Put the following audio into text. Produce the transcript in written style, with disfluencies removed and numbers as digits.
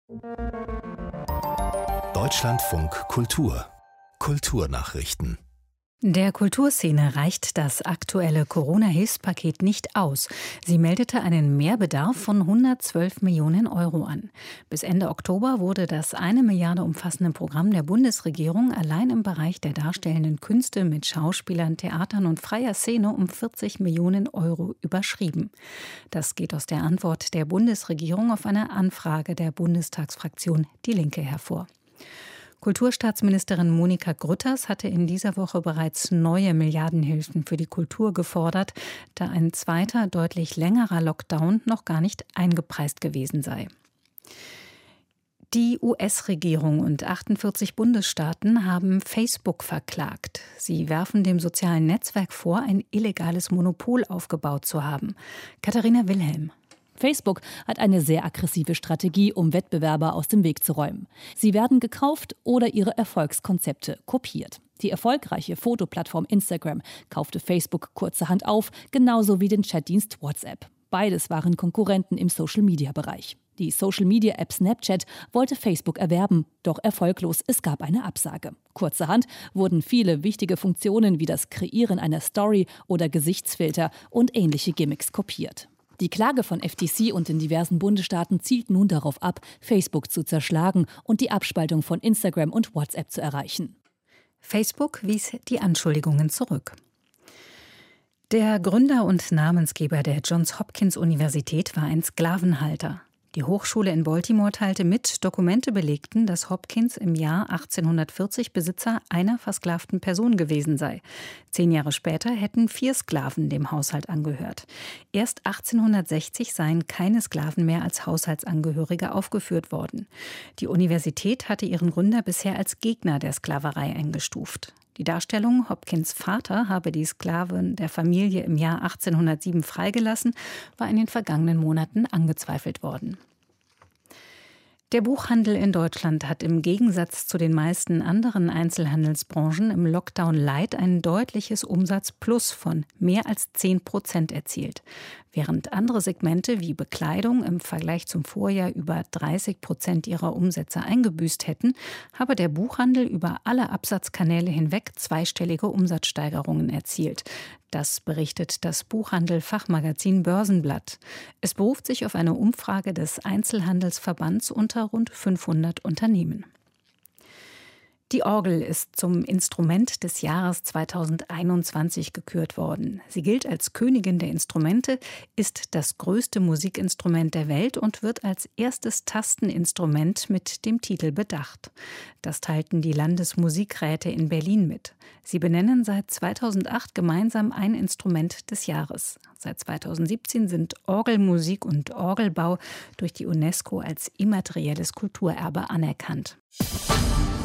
Deutschlandfunk Kultur Kulturnachrichten. Der Kulturszene reicht das aktuelle Corona-Hilfspaket nicht aus. Sie meldete einen Mehrbedarf von 112 Millionen Euro an. Bis Ende Oktober wurde das 1 Milliarde umfassende Programm der Bundesregierung allein im Bereich der darstellenden Künste mit Schauspielern, Theatern und freier Szene um 40 Millionen Euro überschrieben. Das geht aus der Antwort der Bundesregierung auf eine Anfrage der Bundestagsfraktion Die Linke hervor. Kulturstaatsministerin Monika Grütters hatte in dieser Woche bereits neue Milliardenhilfen für die Kultur gefordert, da ein zweiter, deutlich längerer Lockdown noch gar nicht eingepreist gewesen sei. Die US-Regierung und 48 Bundesstaaten haben Facebook verklagt. Sie werfen dem sozialen Netzwerk vor, ein illegales Monopol aufgebaut zu haben. Katharina Wilhelm. Facebook hat eine sehr aggressive Strategie, um Wettbewerber aus dem Weg zu räumen. Sie werden gekauft oder ihre Erfolgskonzepte kopiert. Die erfolgreiche Fotoplattform Instagram kaufte Facebook kurzerhand auf, genauso wie den Chatdienst WhatsApp. Beides waren Konkurrenten im Social-Media-Bereich. Die Social-Media-App Snapchat wollte Facebook erwerben, doch erfolglos, es gab eine Absage. Kurzerhand wurden viele wichtige Funktionen wie das Kreieren einer Story oder Gesichtsfilter und ähnliche Gimmicks kopiert. Die Klage von FTC und den diversen Bundesstaaten zielt nun darauf ab, Facebook zu zerschlagen und die Abspaltung von Instagram und WhatsApp zu erreichen. Facebook wies die Anschuldigungen zurück. Der Gründer und Namensgeber der Johns Hopkins Universität war ein Sklavenhalter. Die Hochschule in Baltimore teilte mit, Dokumente belegten, dass Hopkins im Jahr 1840 Besitzer einer versklavten Person gewesen sei. 10 Jahre später hätten 4 Sklaven dem Haushalt angehört. Erst 1860 seien keine Sklaven mehr als Haushaltsangehörige aufgeführt worden. Die Universität hatte ihren Gründer bisher als Gegner der Sklaverei eingestuft. Die Darstellung, Hopkins' Vater habe die Sklaven der Familie im Jahr 1807 freigelassen, war in den vergangenen Monaten angezweifelt worden. Der Buchhandel in Deutschland hat im Gegensatz zu den meisten anderen Einzelhandelsbranchen im Lockdown Light ein deutliches Umsatzplus von mehr als 10% erzielt. Während andere Segmente wie Bekleidung im Vergleich zum Vorjahr über 30% ihrer Umsätze eingebüßt hätten, habe der Buchhandel über alle Absatzkanäle hinweg zweistellige Umsatzsteigerungen erzielt. Das berichtet das Buchhandel-Fachmagazin Börsenblatt. Es beruft sich auf eine Umfrage des Einzelhandelsverbands unter rund 500 Unternehmen. Die Orgel ist zum Instrument des Jahres 2021 gekürt worden. Sie gilt als Königin der Instrumente, ist das größte Musikinstrument der Welt und wird als erstes Tasteninstrument mit dem Titel bedacht. Das teilten die Landesmusikräte in Berlin mit. Sie benennen seit 2008 gemeinsam ein Instrument des Jahres. Seit 2017 sind Orgelmusik und Orgelbau durch die UNESCO als immaterielles Kulturerbe anerkannt.